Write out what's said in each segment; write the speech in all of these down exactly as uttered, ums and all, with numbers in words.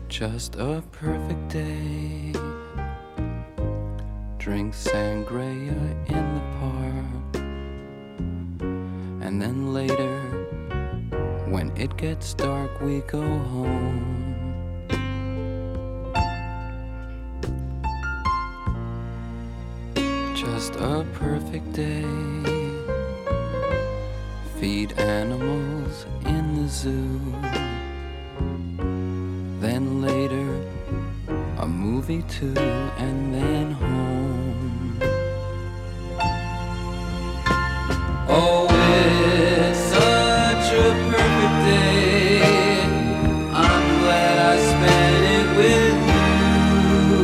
Just a perfect day. Drink sangria in the park. And then later, when it gets dark, we go home. Just a perfect day. Feed animals in the zoo. Then later, a movie too, and then home. Oh, it's such a perfect day. I'm glad I spent it with you.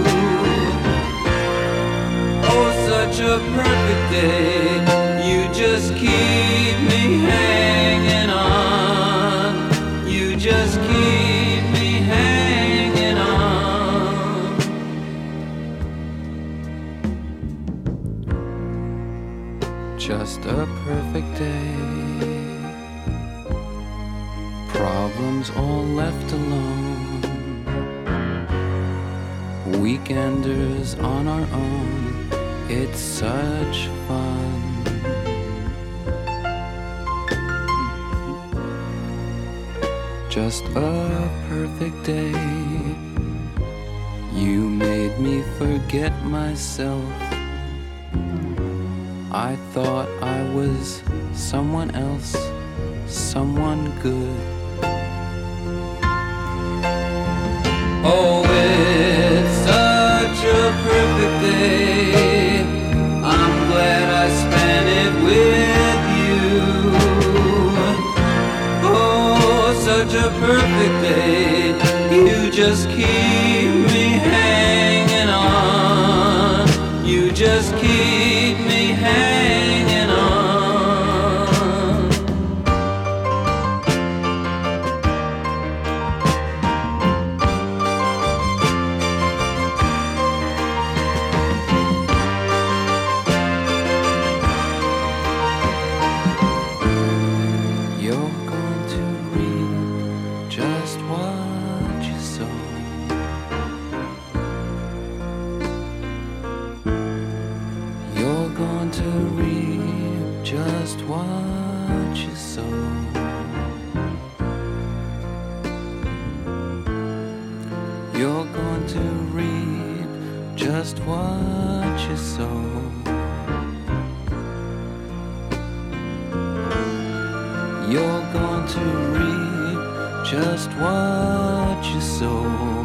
Oh, such a perfect day. You just keep me hanging on. You just keep me hanging on. Just a perfect day. Problems all left alone. Weekenders on our own. It's such fun. Just a perfect day. You made me forget myself. I thought I was someone else, someone good. Oh, it's such a perfect day. I'm glad I spent it with you. Oh, such a perfect day. You just keep me hanging on. You just keep me hanging on. You're going to reap just what you sow. You're going to reap just what you sow. You're going to reap just what you sow. You're going to reap just what you sow.